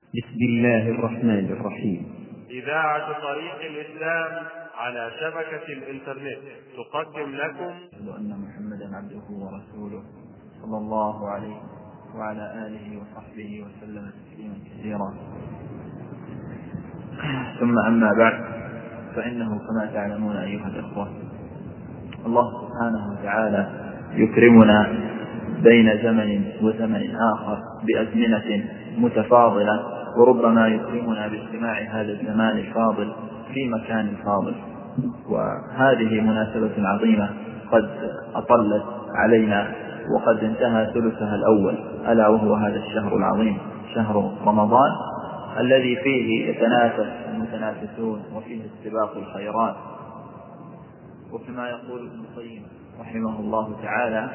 بسم الله الرحمن الرحيم. إذاعة طريق الإسلام على شبكة الإنترنت تقدم لكم أن محمدا عبده ورسوله صلى الله عليه وعلى آله وصحبه وسلم تسليما كثيرا. ثم أما بعد، فإنه كما تعلمون أيها الأخوة، الله سبحانه وتعالى يكرمنا بين زمن وزمن آخر بأزمنة متفاضلة، وربما يكرمنا باجتماع هذا الزمان الفاضل في مكان فاضل. وهذه مناسبة عظيمة قد أطلت علينا وقد انتهى ثلثها الأول، ألا وهو هذا الشهر العظيم، شهر رمضان، الذي فيه يتنافس المتنافسون وفيه استباق الخيرات. وكما يقول ابن القيم رحمه الله تعالى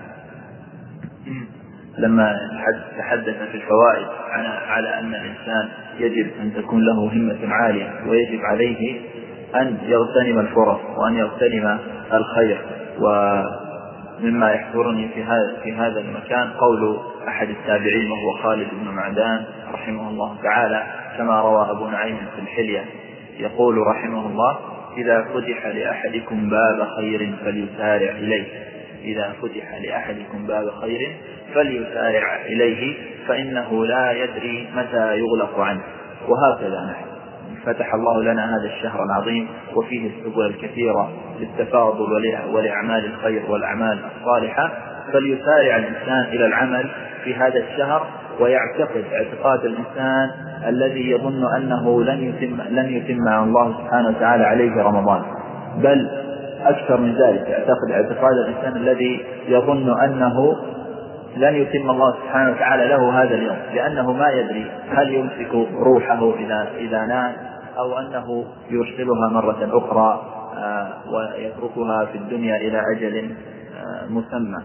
لما تحدث في الفوائد على أن الإنسان يجب أن تكون له همة عالية، ويجب عليه أن يغتنم الفرص وأن يغتنم الخير. ومما يحضرني في هذا المكان قول أحد التابعين وهو خالد بن معدان رحمه الله تعالى، كما روى أبو نعيم في الحلية، يقول رحمه الله: إذا فتح لأحدكم باب خير فليسارع إليه، إذا فتح لأحدكم باب خير فليسارع إليه، فإنه لا يدري متى يغلق عنه. وهكذا نحن فتح الله لنا هذا الشهر العظيم وفيه السبل الكثيرة للتفاضل ولأعمال الخير والأعمال الصالحة، فليسارع الإنسان إلى العمل في هذا الشهر، ويعتقد اعتقاد الإنسان الذي يظن أنه لن يتم الله سبحانه وتعالى عليه رمضان، بل أكثر من ذلك، يعتقد اعتقاد الإنسان الذي يظن أنه لن يتم الله سبحانه وتعالى له هذا اليوم، لأنه ما يدري هل يمسك روحه إذا نام، أو أنه يرسلها مرة أخرى ويتركها في الدنيا إلى أجل مسمى.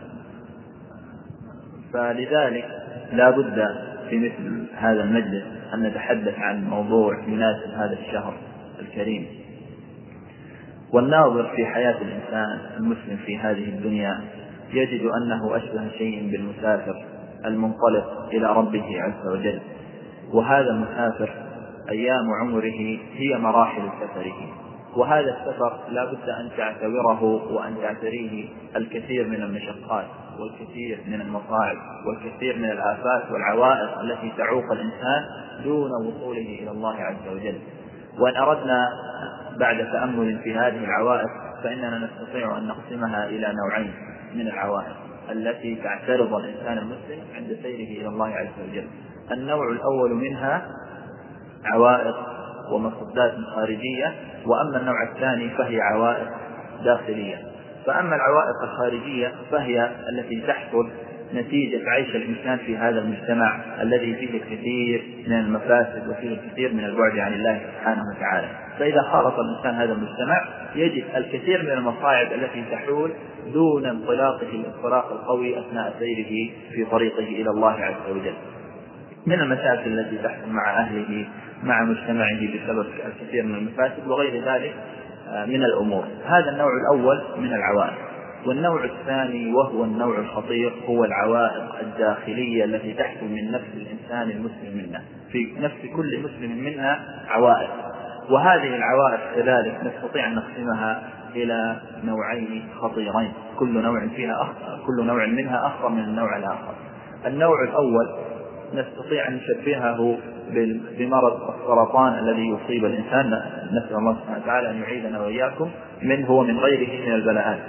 فلذلك لا بد في مثل هذا المجلس أن نتحدث عن موضوع يناسب هذا الشهر الكريم. والناظر في حياة الإنسان المسلم في هذه الدنيا يجد أنه أشبه شيء بالمسافر المنطلق إلى ربه عز وجل، وهذا المسافر أيام عمره هي مراحل سفره، وهذا السفر لا بد أن تعتبره وأن تعتريه الكثير من المشقات والكثير من المصاعب والكثير من الآفات والعوائق التي تعوق الإنسان دون وصوله إلى الله عز وجل. وإن أردنا بعد تأمل في هذه العوائق فإننا نستطيع أن نقسمها إلى نوعين من العوائق التي تعترض الإنسان المسلم عند سيره إلى الله عز وجل. النوع الأول منها عوائق ومصدات خارجية، وأما النوع الثاني فهي عوائق داخلية. فأما العوائق الخارجية فهي التي تحصل نتيجة عيش الإنسان في هذا المجتمع الذي فيه الكثير من المفاسد وفيه الكثير من البعد عن الله سبحانه وتعالى. فإذا خالط الإنسان هذا المجتمع يجد الكثير من المصاعب التي تحول دون انطلاقه الانطلاق القوي أثناء سيره في طريقه إلى الله عز وجل، من المشاكل التي تحصل مع أهله مع مجتمعه بسبب الكثير من المفاسد وغير ذلك من الأمور. هذا النوع الأول من العوائق. والنوع الثاني وهو النوع الخطير هو العوائق الداخلية التي تحصل من نفس الإنسان المسلم منه، في نفس كل مسلم منها عوائق. وهذه العوائق كذلك نستطيع أن نقسمها إلى نوعين خطيرين، كل نوع منها أخطر من النوع الآخر. النوع الأول نستطيع أن نشبهه بمرض السرطان الذي يصيب الإنسان، نسأل الله سبحانه وتعالى أن يعيذنا وإياكم منه ومن غيره من البلاءات.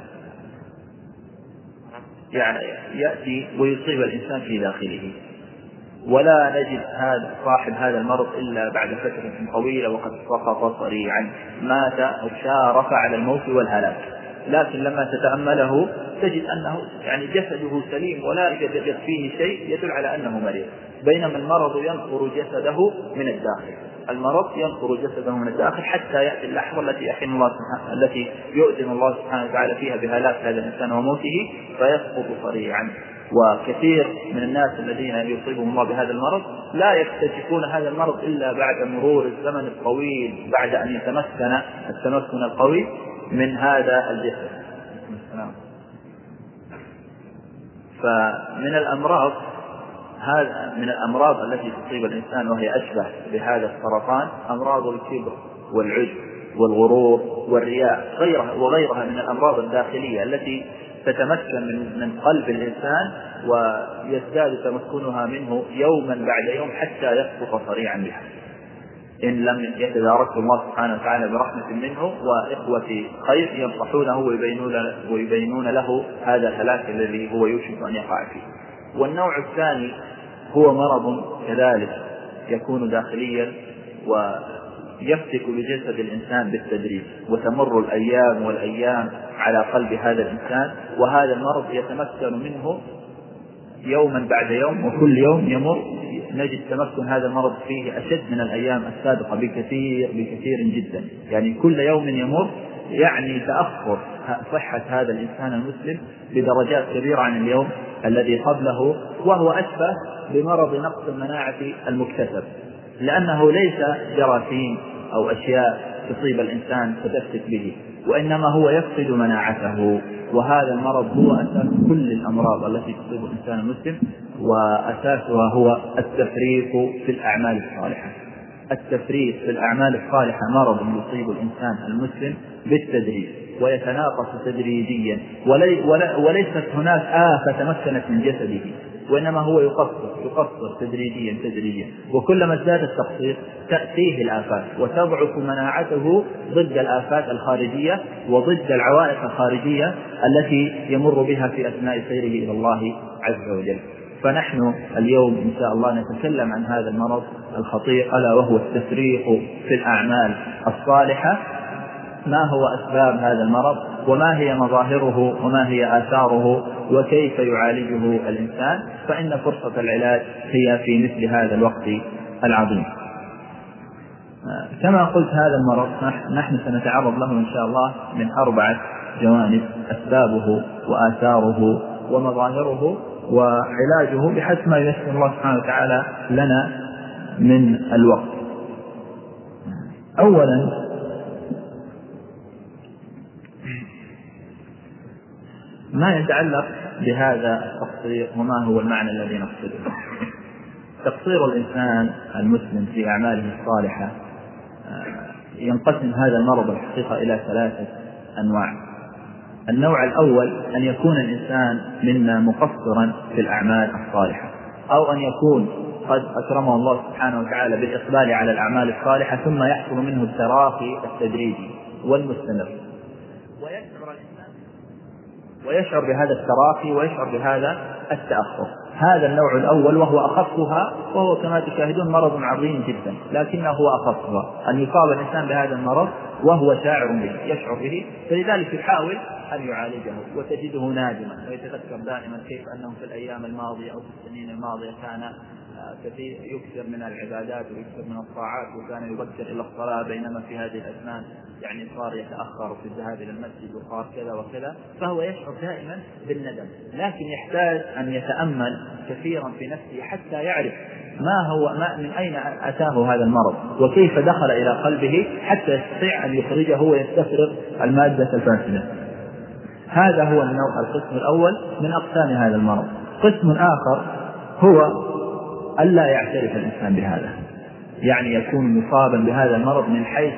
يعني يأتي ويصيب الإنسان في داخله، ولا نجد صاحب هذا المرض إلا بعد فترة طويلة وقد سقط صريعا، مات أو شارف على الموت والهلاك. لكن لما تتأمله تجد أنه جسده سليم ولا يوجد فيه شيء يدل على أنه مريض، بينما المرض ينقر جسده من الداخل. المرض ينقر جسده من الداخل حتى يأتي اللحظة التي يؤذن الله سبحانه وتعالى فيها بهلاك هذا الإنسان وموته فيسقط صريعا. وكثير من الناس الذين يصيبهم الله بهذا المرض لا يكتشفون هذا المرض إلا بعد مرور الزمن الطويل، بعد أن يتمكن التمكن القوي من هذا الجسد. فمن الأمراض هذا من الأمراض التي تصيب الإنسان وهي أشبه بهذا السرطان أمراض الكبر والعجب والغرور والرياء وغيرها من الأمراض الداخلية التي تتمكن من قلب الإنسان ويزداد تمكنها منه يوما بعد يوم حتى يسقط صريعا بها إن لم يتداركه الله سبحانه وتعالى برحمة منه وإخوة خير ينصحونه ويبينون له هذا الهلاك الذي هو يوشك أن يقع فيه. والنوع الثاني هو مرض كذلك يكون داخليا ويفتك بجسد الإنسان بالتدريج، وتمر الأيام والأيام على قلب هذا الإنسان، وهذا المرض يتمكن منه يوما بعد يوم، وكل يوم يمر نجد تمكن هذا المرض فيه أشد من الأيام السابقة بكثير جدا. يعني كل يوم يمر يعني تأخر صحة هذا الإنسان المسلم بدرجات كبيرة عن اليوم الذي قبله، وهو أشبه بمرض نقص المناعة المكتسب، لأنه ليس جراثيم أو أشياء تصيب الإنسان فتفتك به، وإنما هو يفقد مناعته. وهذا المرض هو أساس كل الأمراض التي تصيب الإنسان المسلم، وأساسها هو التفريط في الأعمال الصالحة. التفريط في الأعمال الصالحة مرض يصيب الإنسان المسلم بالتدريج ويتناقص تدريجيا، وليست هناك آفة تمكنت من جسده، وإنما هو يقصر تدريجيا، وكلما ازداد التقصير تأتيه الآفات وتضعف مناعته ضد الآفات الخارجية وضد العوائق الخارجية التي يمر بها في أثناء سيره إلى الله عز وجل. فنحن اليوم إن شاء الله نتكلم عن هذا المرض الخطير، ألا وهو التفريط في الأعمال الصالحة. ما هو أسباب هذا المرض، وما هي مظاهره، وما هي آثاره، وكيف يعالجه الإنسان؟ فإن فرصة العلاج هي في مثل هذا الوقت العظيم. كما قلت هذا المرض نحن سنتعرض له إن شاء الله من 4 جوانب: أسبابه وآثاره ومظاهره وعلاجه بحسب ما ييسر الله سبحانه وتعالى لنا من الوقت. أولا ما يتعلق بهذا التقصير وما هو المعنى الذي نقصده. تقصير الإنسان المسلم في أعماله الصالحة ينقسم هذا المرض الحقيقة إلى 3 أنواع. النوع الأول أن يكون الإنسان منا مقصرا في الأعمال الصالحة، أو أن يكون قد أكرمه الله سبحانه وتعالى بالإقبال على الأعمال الصالحة ثم يحصل منه التراخي التدريجي والمستمر، ويشعر بهذا التراخي ويشعر بهذا التأخر. هذا النوع الأول وهو أخفها، وهو كما تشاهدون مرض عظيم جدا، لكنه هو أخفها، أن يصاب الإنسان بهذا المرض وهو شاعر به يشعر به، فلذلك يحاول أن يعالجه، وتجده نادما ويتذكر دائما كيف أنه في الأيام الماضية أو في السنين الماضية كان كثير يكثر من العبادات ويكثر من الطاعات، وكان يبكر إلى الصلاة، بينما في هذه الأزمان يعني صار يتأخر في الذهاب إلى المسجد وصار كذا وكذا، فهو يشعر دائما بالندم. لكن يحتاج أن يتأمل كثيرا في نفسه حتى يعرف ما من أين أتاه هذا المرض وكيف دخل إلى قلبه حتى يستطيع أن يخرجه ويستفرغ المادة الفاسدة. هذا هو القسم الأول من أقسام هذا المرض. قسم آخر هو ألا يعترف الإنسان بهذا، يعني يكون مصابا بهذا المرض من حيث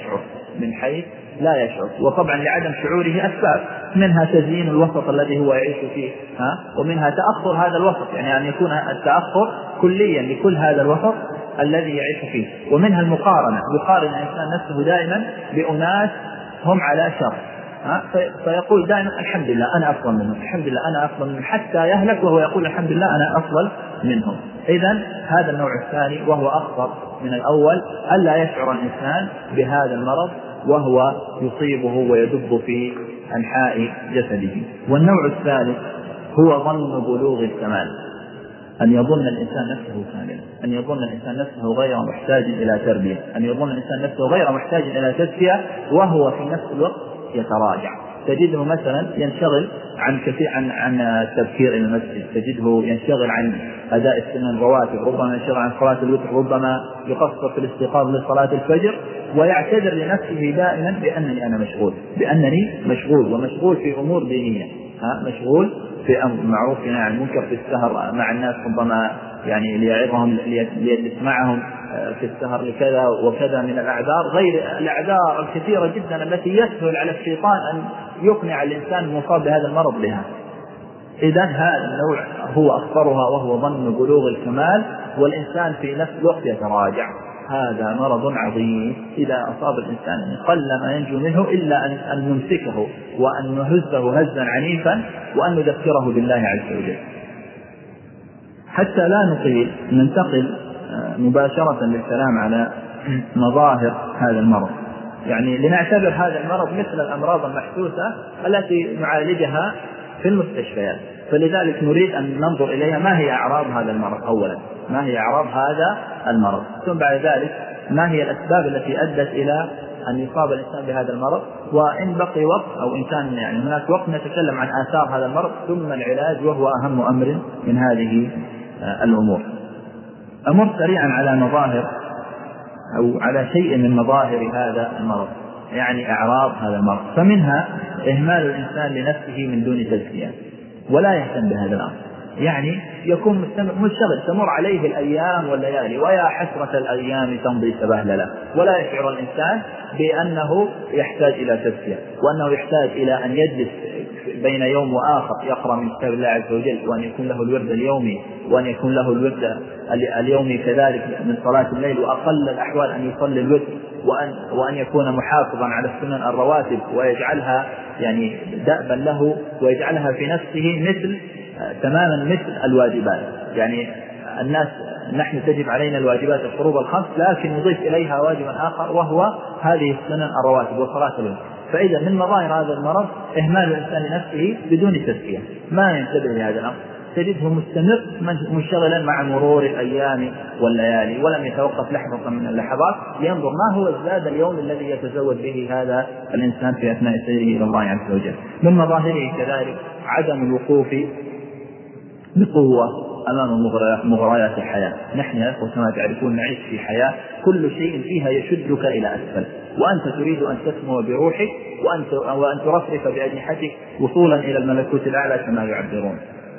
لا يشعر، وطبعا لعدم شعوره أسباب، منها تزيين الوسط الذي هو يعيش فيه، ومنها تأخر هذا الوسط، يعني أن يكون التأخر كليا لكل هذا الوسط الذي يعيش فيه، ومنها المقارنة، يقارن الإنسان نفسه دائما بأناس هم على شر، فيقول دائما الحمد لله أنا أفضل منهم، الحمد لله أنا أفضل منهم، حتى يهلك وهو يقول الحمد لله أنا أفضل منهم. إذن هذا النوع الثاني وهو أخطر من الأول، ألا يشعر الإنسان بهذا المرض وهو يصيبه ويدب في أنحاء جسده. والنوع الثالث هو ظن بلوغ الكمال، أن يظن الإنسان نفسه كاملا، أن يظن الإنسان نفسه غير محتاج إلى تربية، أن يظن الإنسان نفسه غير محتاج إلى تزكية، وهو في نفس الوقت يتراجع. تجده مثلا ينشغل عن التبكير إلى المسجد، تجده ينشغل عن أداء السنن الرواتب، ربما ينشغل عن صلاة الوتر، ربما يقصر في الاستيقاظ لصلاة الفجر، ويعتذر لنفسه دائما بأنني أنا مشغول ومشغول في أمور دينية، مشغول في أمر معروف عن المنكر، في السهر مع الناس، ربما يعني ليعظهم ليسمعهم في السهر لكذا وكذا من الأعذار، غير الأعذار الكثيرة جدا التي يسهل على الشيطان أن يقنع الإنسان المصاب بهذا المرض بها. إذن هذا النوع هو أخطرها، وهو ظن بلوغ الكمال، والإنسان في نفس الوقت يتراجع. هذا مرض عظيم إذا أصاب الإنسان قل ما ينجو منه إلا أن نمسكه وأن نهزه هزا عنيفا وأن نذكره بالله عز وجل. حتى لا نطيل ننتقل مباشرة للكلام على مظاهر هذا المرض، يعني لنعتبر هذا المرض مثل الأمراض المحسوسة التي نعالجها في المستشفيات. فلذلك نريد أن ننظر إليها، ما هي أعراض هذا المرض أولا، ما هي أعراض هذا المرض، ثم بعد ذلك ما هي الأسباب التي أدت إلى أن يصاب الإنسان بهذا المرض، وإن بقي وقت أو إن كان يعني هناك وقت نتكلم عن آثار هذا المرض، ثم العلاج وهو أهم أمر من هذه الأمور. أمر سريعا على مظاهر أو على شيء من مظاهر هذا المرض، يعني أعراض هذا المرض. فمنها إهمال الإنسان لنفسه من دون تزكية، ولا يهتم بهذا الأمر، يعني يكون مشتغل تمر عليه الأيام والليالي، ويا حسرة الأيام تمضي سبهللة، ولا يشعر الإنسان بأنه يحتاج إلى تزكية، وأنه يحتاج إلى أن يجلس بين يوم وآخر يقرأ من كتاب الله عز وجل، وأن يكون له الورد اليومي، وأن يكون له الورد اليومي كذلك من صلاة الليل، وأقل الأحوال أن يصلي الورد، وأن يكون محافظا على السنن الرواتب ويجعلها يعني دأبا له، ويجعلها في نفسه تماما مثل الواجبات. يعني الناس نحن تجب علينا الواجبات الفروض الخمس، لكن نضيف إليها واجبا آخر وهو هذه السنن الرواتب وصلاة الليل. فإذا من مظاهر هذا المرض إهمال الإنسان لنفسه بدون تزكية، ما ينتبه لهذا الأمر، تجده مستمر منشغلا مع مرور الأيام والليالي، ولم يتوقف لحظة من اللحظات ينظر ما هو الزاد اليوم الذي يتزود به هذا الإنسان في أثناء سيره إلى الله عز وجل. من مظاهره كذلك عدم الوقوف بقوة أمام مغريات الحياة. نحن كما تعرفون نعيش في حياة كل شيء فيها يشدك إلى أسفل، وأنت تريد أن تسمو بروحك وأن ترفرف بأجنحتك وصولا إلى الملكوت الأعلى كما يعبرون.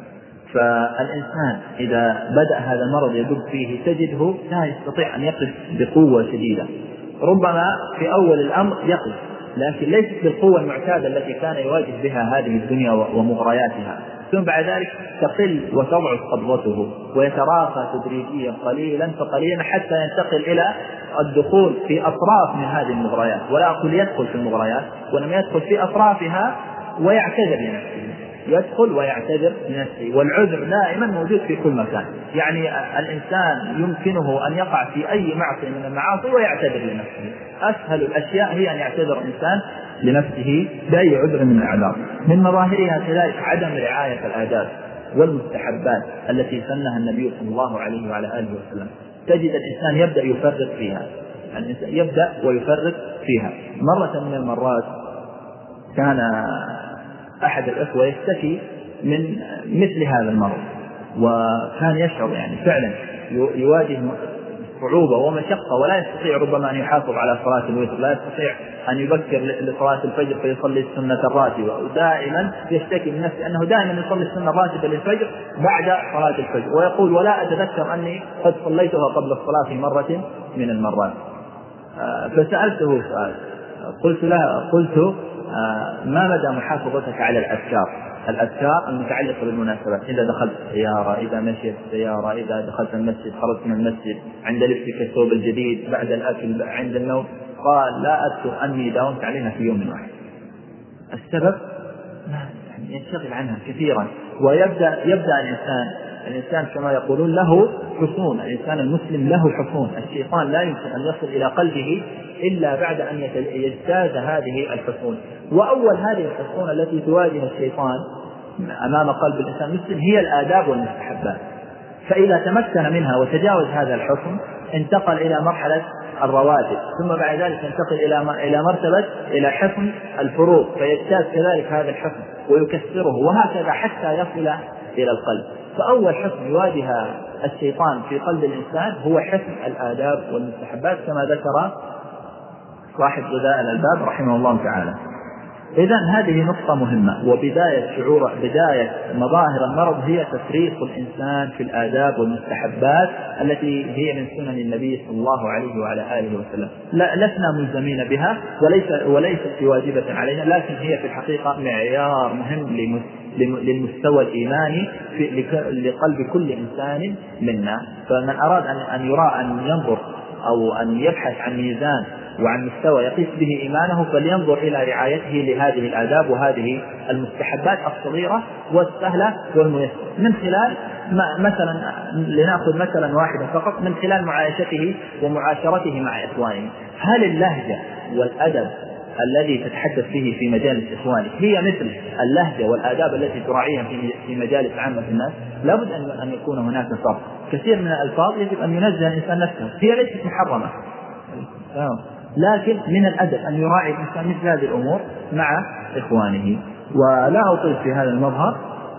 فالإنسان إذا بدأ هذا المرض يدب فيه تجده لا يستطيع أن يقف بقوة شديدة، ربما في أول الأمر يقف، لكن ليست بالقوة المعتادة التي كان يواجه بها هذه الدنيا ومغرياتها. ثم بعد ذلك تقل وتضعف قبضته ويتراخى تدريجيا قليلا فقليلا حتى ينتقل إلى الدخول في أطراف من هذه المغريات، ولا أقول يدخل في المغريات، ولم يدخل في أطرافها ويعتذر لنفسه، يدخل ويعتذر لنفسه، والعذر دائما موجود في كل مكان. يعني الإنسان يمكنه أن يقع في أي معصية من المعاصي ويعتذر لنفسه، أسهل الأشياء هي أن يعتذر الإنسان لنفسه بأي عذر من الأعذار. من مظاهرها كذلك عدم رعاية الآداب والمستحبات التي سنها النبي صلى الله عليه وعلى آله وسلم. تجد الإنسان يبدأ يفرط فيها، يبدأ ويفرط فيها. مرة من المرات كان أحد الأخوة يشتكي من مثل هذا المرض، وكان يشعر يعني فعلا يواجه صعوبة ومشقة، ولا يستطيع ربما أن يحافظ على صلاة الوتر، لا يستطيع أن يبكر لصلاة الفجر فيصلي السنة الراتبة، ودائما يشتكي من نفسه أنه دائما يصلي السنة الراتبة للفجر بعد صلاة الفجر، ويقول ولا أتذكر أني قد صليتها قبل الصلاة في مرة من المرات. فسألته سؤال، قلت ما مدى محافظتك على الأذكار المتعلقة بالمناسبات؟ إذا دخلت السيارة، إذا مشيت السيارة، إذا دخلت المسجد، خرجت من المسجد، عند لبسك الثوب الجديد، بعد الأكل، عند النوم. قال لا أذكر أني داومت عليها في يوم واحد. السبب يعني ينشغل عنها كثيرا، ويبدأ الإنسان كما يقولون له حصون. الإنسان المسلم له حصون، الشيطان لا يمكن أن يصل إلى قلبه إلا بعد أن يجتاز هذه الحصون. وأول هذه الحصون التي تواجه الشيطان أمام قلب الإنسان المسلم هي الآداب والمستحبات، فإذا تمكن منها وتجاوز هذا الحصن انتقل إلى مرحلة الرواتب، ثم بعد ذلك ينتقل إلى مرتبة إلى حصن الفروض، فيجتاز كذلك هذا الحصن ويكسره، وهكذا حتى يصل إلى القلب. فأول حصن يواجه الشيطان في قلب الإنسان هو حصن الآداب والمستحبات كما ذكر صاحب غذاء الألباب رحمه الله تعالى. إذن هذه نقطة مهمة. بداية مظاهر المرض هي تفريط الإنسان في الآداب والمستحبات التي هي من سنن النبي صلى الله عليه وعلى آله وسلم. لسنا ملزمين بها وليست واجبة علينا، لكن هي في الحقيقة معيار مهم للمستوى الإيماني لقلب كل إنسان منا. فمن أراد أن ينظر أو أن يبحث عن ميزان وعن مستوى يقيس به إيمانه فلينظر إلى رعايته لهذه الآداب وهذه المستحبات الصغيرة والسهلة والميسرة، من خلال مثلا لنأخذ مثلا واحدا فقط، من خلال معايشته ومعاشرته مع إخوانه. هل اللهجة والأدب الذي تتحدث فيه في مجالس إخوانك هي مثل اللهجة والآداب التي تراعيها في مجالس عامة الناس؟ لابد أن يكون هناك فرق. كثير من الألفاظ يجب أن ينزه الإنسان نفسه، هي ليست محرمة، لكن من الأدب أن يراعي الإنسان مثل هذه الأمور مع إخوانه. ولا أطيل في هذا المظهر.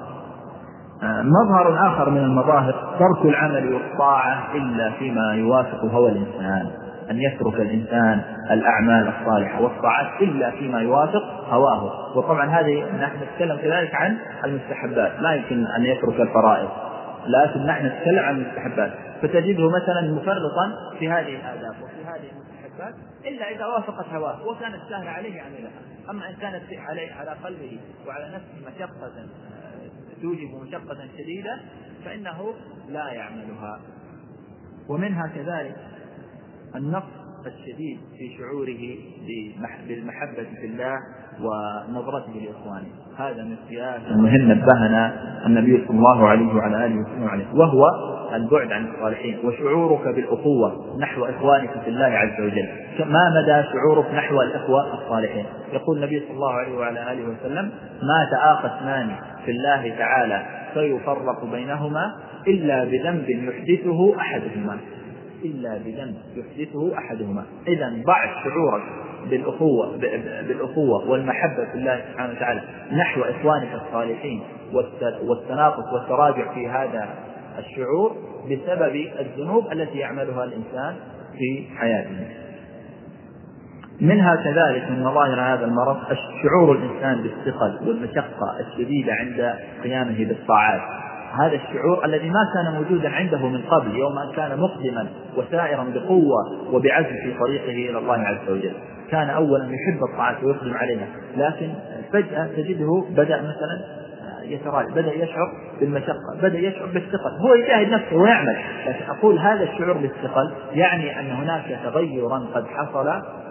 مظهر آخر من المظاهر ترك العمل والطاعة إلا فيما يوافق هوى الإنسان، أن يترك الإنسان الأعمال الصالحة والطاعات إلا فيما يوافق هواه. وطبعا هذه نحن نتكلم كذلك عن المستحبات، لا يمكن أن يترك الفرائض، لكن نحن نتكلم عن المستحبات. فتجده مثلا مفرطا في هذه الآداب وفي هذه المستحبات إلا إذا وافقت هواه وكانت سهلة عليه عملها. أما إن كانت على قلبه وعلى نفسه مشقة توجب مشقة شديدة فإنه لا يعملها. ومنها كذلك النقص الشديد في شعوره بالمحبة في الله ونظرته لإخوانه. هذا من السياسة المهم نبهنا النبي صلى الله عليه وعلى آله وسلم عليه، وهو البعد عن الصالحين وشعورك بالأخوة نحو إخوانك في الله عز وجل. ما مدى شعورك نحو الإخوة الصالحين؟ يقول النبي صلى الله عليه وعلى آله وسلم: ما تآخى اثنان في الله تعالى فيفرق بينهما إلا بذنب يحدثه أحدهما. إذن ضع شعورك بالأخوة والمحبة في الله سبحانه وتعالى نحو إخوانك الصالحين والتناقص والتراجع في هذا الشعور بسبب الذنوب التي يعملها الإنسان في حياته. منها كذلك من مظاهر هذا المرض شعور الإنسان بالثقل والمشقة الشديدة عند قيامه بالطاعات. هذا الشعور الذي ما كان موجودا عنده من قبل، يوم أن كان مقدما وسائرا بقوة وبعزم في طريقه إلى الله عز وجل. كان أولا يحب الطاعات ويقدم عليها، لكن فجأة تجده بدأ مثلا بدأ يشعر بالمشقة، بدأ يشعر بالثقل. هو يجاهد نفسه ويعمل، لكن أقول هذا الشعور بالثقل يعني أن هناك تغيرا قد حصل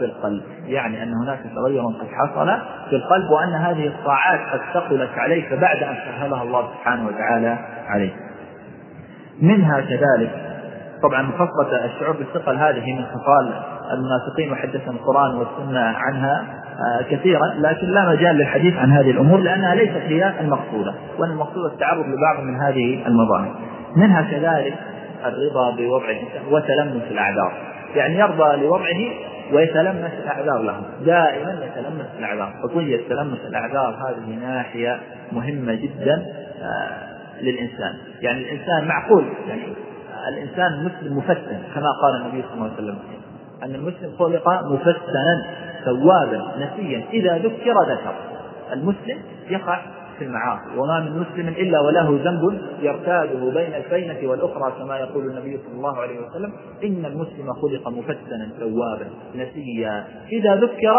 في القلب، وأن هذه الطاعات قد ثقلت عليك بعد أن سهلها الله سبحانه وتعالى عليك. منها كذلك طبعا خاصة الشعور بالثقل هذه من خصال المنافقين، وحدثنا القرآن والسنة عنها كثيرا، لكن لا مجال للحديث عن هذه الأمور لأنها ليست هي المقصودة، وأن المقصود التعرض لبعض من هذه المظاهر. منها كذلك الرضا بوضع الإنسان وتلمس الأعذار، يعني يرضى لوضعه ويتلمس الأعذار له، دائما يتلمس الأعذار. فقضية تلمس الأعذار هذه ناحية مهمة جدا للإنسان. يعني الإنسان معقول، يعني الإنسان المسلم مفتن كما قال النبي صلى الله عليه وسلم أن المسلم خلق مفتنا ثوابا نسيا إذا ذكر. المسلم يقع في المعاصي، وما من مسلم إلا وله ذنب يرتاده بين الفينة والأخرى، كما يقول النبي صلى الله عليه وسلم: إن المسلم خلق مفتنا ثوابا نسيا إذا ذكر.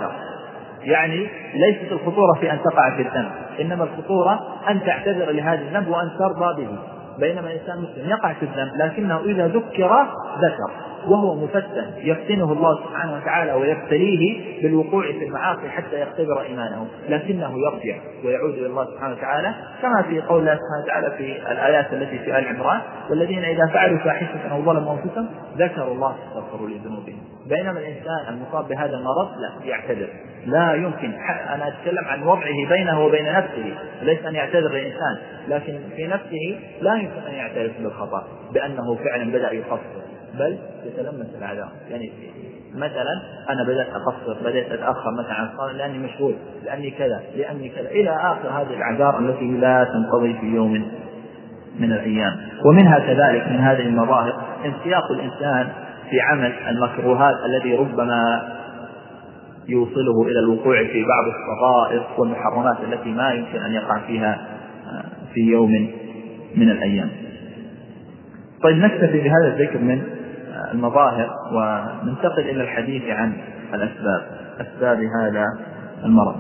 يعني ليست الخطورة في أن تقع في الذنب، إنما الخطورة أن تعتذر لهذا الذنب وأن ترضى به. بينما الإنسان مسلم يقع في الذنب لكنه إذا ذكر وهو مفتن يفتنه الله سبحانه وتعالى ويبتليه بالوقوع في المعاصي حتى يختبر إيمانه، لكنه يرجع ويعود إلى الله سبحانه وتعالى، كما في قول الله سبحانه وتعالى في الآيات التي في آل عمران: والذين إذا فعلوا فاحشة أو ظلموا أنفسهم ذكروا الله فاستغفروا لذنوبهم. بينما الإنسان المصاب بهذا المرض لا يعتذر، لا يمكن. أنا أتكلم عن وضعه بينه وبين نفسه، ليس أن يعتذر الإنسان، لكن في نفسه لا يمكن أن يعترف بالخطأ بأنه فعلا بدأ يقصر، بل يتلمس الأعذار. يعني مثلا أنا بدأت أقصر، بدأت أتأخر مثلا عن الصلاة لأني مشغول، لأني كذا إلى آخر هذه الأعذار التي لا تنقضي في يوم من الأيام. ومنها كذلك من هذه المظاهر انسياق الإنسان في عمل المكروهات الذي ربما يوصله إلى الوقوع في بعض الصغائر والمحرمات التي ما يمكن أن يقع فيها في يوم من الأيام. طيب نكتفي بهذا الذكر من المظاهر وننتقل إلى الحديث عن أسباب هذا المرض.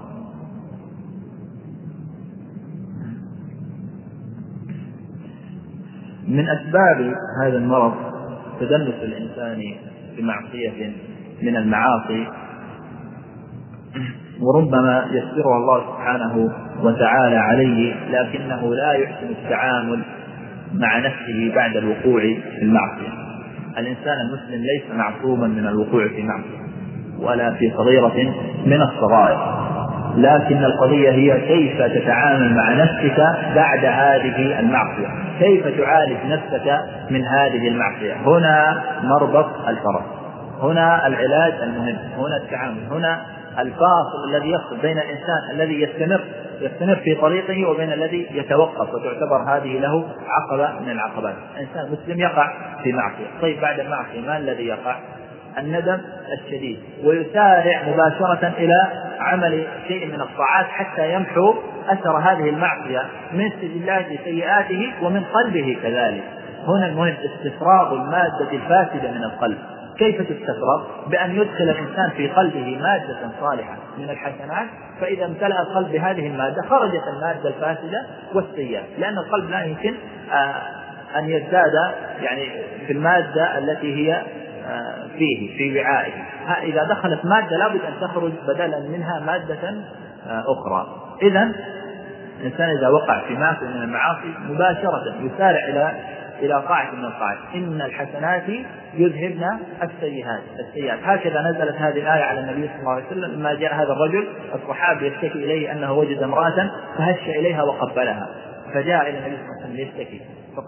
من أسباب هذا المرض تدنس الإنسان بمعصية من المعاصي، وربما يسرها الله سبحانه وتعالى عليه، لكنه لا يحسن التعامل مع نفسه بعد الوقوع في المعصية. الإنسان المسلم ليس معصوما من الوقوع في معصية ولا في صغيرة من الصغائر، لكن القضية هي كيف تتعامل مع نفسك بعد هذه المعصية، كيف تعالج نفسك من هذه المعصية. هنا مربط الفرس، هنا العلاج المهم، هنا التعامل، هنا الفاصل الذي يفصل بين الإنسان الذي يستمر في طريقه وبين الذي يتوقف وتعتبر هذه له عقبة من العقبات. الإنسان مسلم يقع في معصية، طيب بعد المعصية ما الذي يقع؟ الندم الشديد، ويسارع مباشرة إلى عمل شيء من الطاعات حتى يمحو أثر هذه المعصية من سجلات سيئاته ومن قلبه كذلك. هنا المهم استفراغ المادة الفاسدة من القلب. كيف تستفرغ؟ بأن يدخل الإنسان في قلبه مادة صالحة من الحسنات، فإذا امتلأ القلب بهذه المادة خرجت المادة الفاسدة والسيئة، لأن القلب لا يمكن أن يزداد يعني في المادة التي هي فيه في وعائه. إذا دخلت مادة لابد أن تخرج بدلا منها مادة أخرى. إذن الإنسان إذا وقع في معصية من المعاصي مباشرة يسارع إلى طاعة من الطاعات. إن الحسنات يذهبن السيئات. هكذا نزلت هذه الآية على النبي صلى الله عليه وسلم لما جاء هذا الرجل الصحابي يشتكي إليه أنه وجد امرأة فهش إليها وقبلها، فجاء إلى النبي صلى الله عليه وسلم يشتكي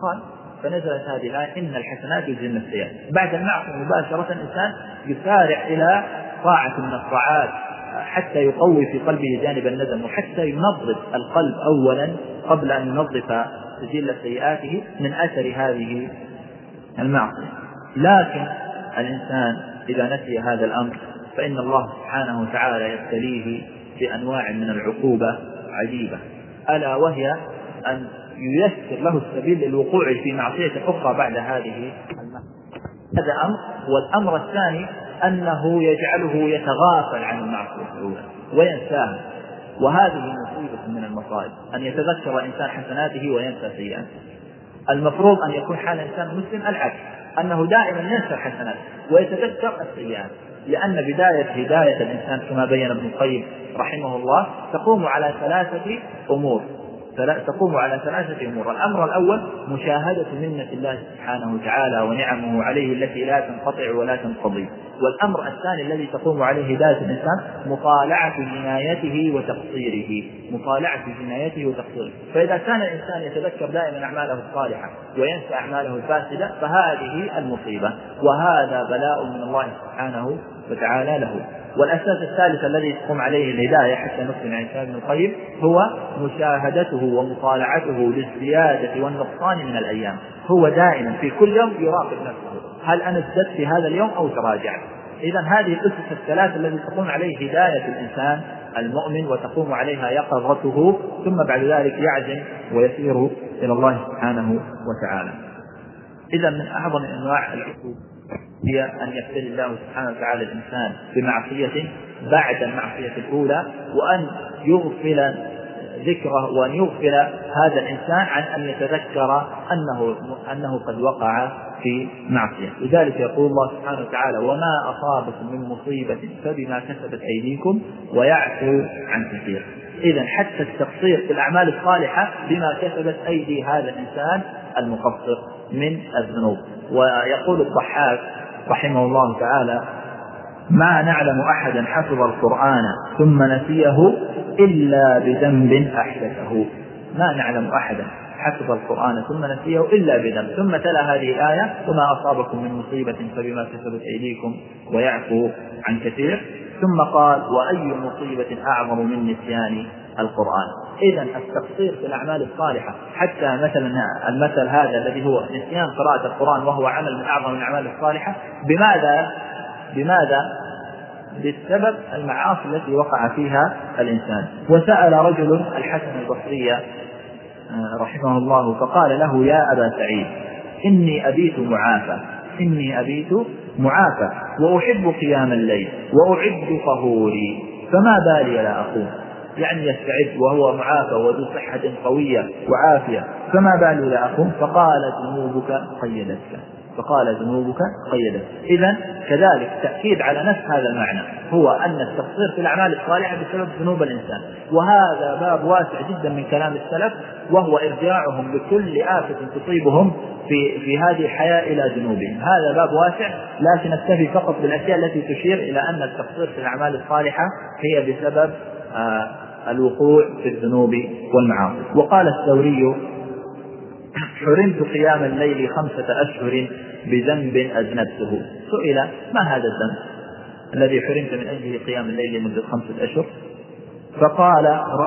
فنزلت هذه الآية إن الحسنات يذهبن السيئات. بعد المعصية مباشرة الإنسان يسارع إلى طاعة من الطاعات حتى يقوي في قلبه جانب الندم، وحتى ينظف القلب أولا قبل أن ينظف سجل سيئاته من أثر هذه المعصية. لكن الإنسان إذا نسي هذا الأمر فإن الله سبحانه وتعالى يبتليه بأنواع من العقوبة عجيبة، ألا وهي أن ييسر له السبيل للوقوع في معصية أخرى بعد هذه المعصية. هذا أمر. والأمر الثاني أنه يجعله يتغافل عن المعصية الأولى وينساها، وهذه مصيبة من المصائب أن يتذكر الإنسان حسناته وينسى سيئاته. المفروض أن يكون حال الإنسان المسلم العكس، أنه دائما ينسى الحسنات ويتذكر السيئات، لأن بداية هداية الإنسان كما بين ابن القيم رحمه الله تقوم على ثلاثة أمور. الأمر الأول مشاهدة منة الله سبحانه وتعالى ونعمه عليه التي لا تنقطع ولا تنقضي. والأمر الثاني الذي تقوم عليه هداية الإنسان مطالعة جنايته وتقصيره. فإذا كان الإنسان يتذكر دائما أعماله الصالحة وينسى أعماله الفاسدة فهذه المصيبة، وهذا بلاء من الله سبحانه وتعالى له. والأساس الثالث الذي تقوم عليه الهداية حتى نصل عن ابن القيم هو مشاهدته ومطالعته للزيادة والنقصان من الأيام. هو دائما في كل يوم يراقب نفسه، هل أنا ازددت في هذا اليوم أو تراجعت؟ إذن هذه الأسس الثلاث التي تقوم عليه هداية الإنسان المؤمن وتقوم عليها يقظته، ثم بعد ذلك يعزم ويسير إلى الله سبحانه وتعالى. إذن من أعظم أنواع العقوبة هي أن يبتلي الله سبحانه وتعالى الإنسان بمعصية بعد المعصية الأولى، وأن يغفل ذكره وأن يغفل هذا الإنسان عن أن يتذكر أنه قد وقع في معصية. لذلك يقول الله سبحانه وتعالى وما أصابكم من مصيبة فبما كسبت أيديكم ويعفو عن كثير. إذن حتى التقصير في الأعمال الصالحة بما كسبت أيدي هذا الإنسان المقصر من الذنوب. ويقول الضحاك رحمه الله تعالى ما نعلم أحدا حفظ القرآن ثم نسيه إلا بذنب أحدثه. ما نعلم أحدا حفظ القرآن ثم نسيه إلا بذنب. ثم تلا هذه الآية وما أصابكم من مصيبة فبما كسبت أيديكم ويعفو عن كثير. ثم قال وأي مصيبة أعظم من نسيان القرآن. إذن التقصير في الأعمال الصالحة حتى مثلا المثل هذا الذي هو نسيان قراءة القرآن وهو عمل من أعظم الأعمال الصالحة، بماذا بسبب المعاصي التي وقع فيها الإنسان. وسأل رجل الحسن البصري رحمه الله فقال له: يا أبا سعيد، إني أبيت معافى وأحب قيام الليل وأعد طهوري، فما بالي لا أقوم؟ يعني يستعد وهو معافى وذو صحة قوية وعافية، فما بالي لا أقوم؟ فقال: ذنوبك قيدتك. إذن كذلك تأكيد على نفس هذا المعنى هو أن التقصير في الأعمال الصالحة بسبب ذنوب الإنسان، وهذا باب واسع جدا من كلام السلف، وهو إرجاعهم بكل آفة تصيبهم في هذه الحياة إلى ذنوبهم. هذا باب واسع، لكن نكتفي فقط بالأشياء التي تشير إلى أن التقصير في الأعمال الصالحة هي بسبب الوقوع في الذنوب والمعاصي. وقال الثوري: حرمت قيام الليل 5 أشهر بذنب أذنبته. سئل: ما هذا الذنب الذي حرمت من أجله قيام الليل لمدة 5 أشهر؟ فقال: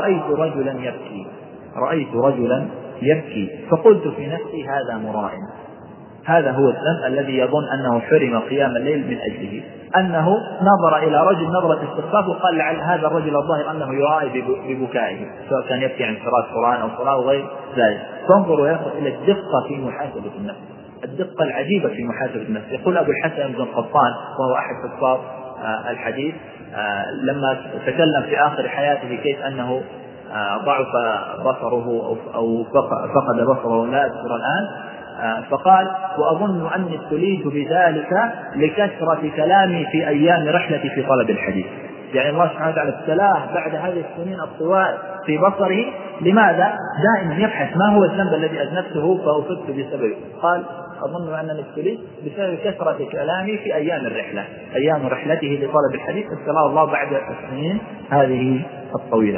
رأيت رجلا يبكي فقلت في نفسي: هذا مرائم. هذا هو الذنب الذي يظن أنه حرم قيام الليل من أجله، أنه نظر إلى رجل نظرة استخفاف وقال: لعل هذا الرجل الظاهر أنه يرائي ببكائه، سواء كان يبكي عن قراءة القرآن أو صلاة وغير ذلك. فانظر ويصل إلى الدقة في محاسبة النفس، الدقة العجيبة في محاسبة النفس. يقول أبو الحسن بن قطان وهو أحد حفاظ الحديث لما تكلم في آخر حياته كيف أنه ضعف بصره أو فقد بصره، لا أذكر الآن، فقال: وأظن أني ابتليت بذلك لكثرة كلامي في أيام رحلتي في طلب الحديث. يعني الله سبحانه وتعالى ابتلاه بعد هذه السنين الطوال في بصره. لماذا؟ دائما يبحث ما هو الذنب الذي أذنبته فأصبت بسببه. قال: أظن أنني ابتليت بسبب كثرة كلامي في أيام الرحلة، أيام رحلته لطلب الحديث، ابتلاه الله بعد السنين هذه الطويلة.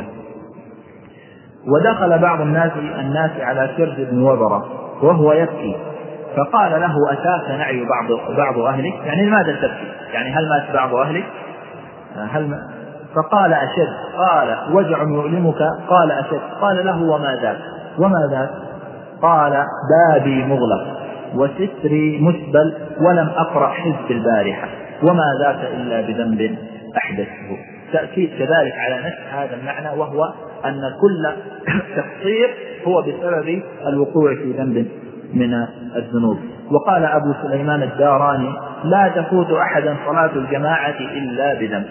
ودخل بعض الناس على سرد بن وبرة وهو يبكي، فقال له: أتاك نعي بعض أهلك؟ يعني لماذا تبكي؟ يعني هل مات بعض أهلك؟ فقال: أشد. قال: وجع يؤلمك؟ قال: أشد. قال له: وما ذاك؟ قال: بابي مغلق وستري مسبل ولم أقرأ حزب البارحة، وما ذاك إلا بذنب أحدثه. تأكيد كذلك على نفس هذا المعنى، وهو أن كل تقصير هو بسبب الوقوع في ذنب من الذنوب. وقال أبو سليمان الداراني: لا تفوت أحدا صلاة الجماعة إلا بذنب.